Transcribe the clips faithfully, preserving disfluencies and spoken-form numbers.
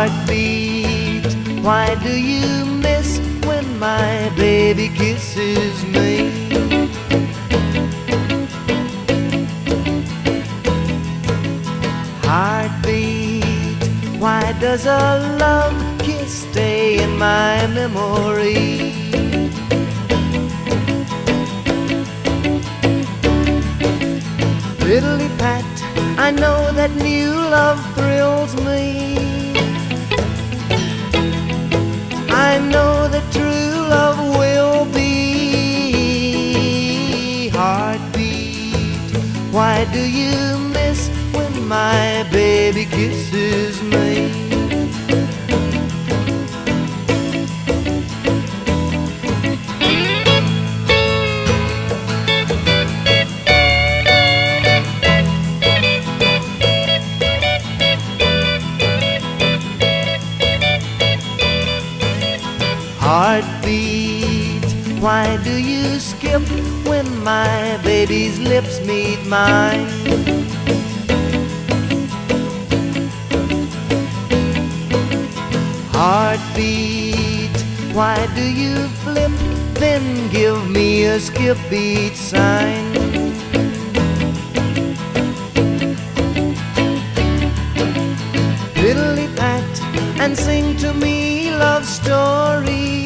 Heartbeat, why do you miss when my baby kisses me? Heartbeat, why does a love kiss stay in my memory? Fiddly pat, I know that new love thrills me. I know that true love will be. Heartbeat, why do you miss when my baby kisses me? Heartbeat, why do you skip when my baby's lips meet mine? Heartbeat, why do you flip, then give me a skip beat sign? Fiddly pat, and sing to me love stories,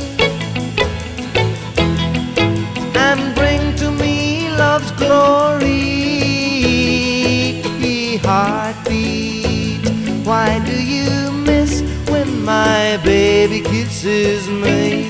and bring to me love's glory. Heartbeat, why do you miss when my baby kisses me?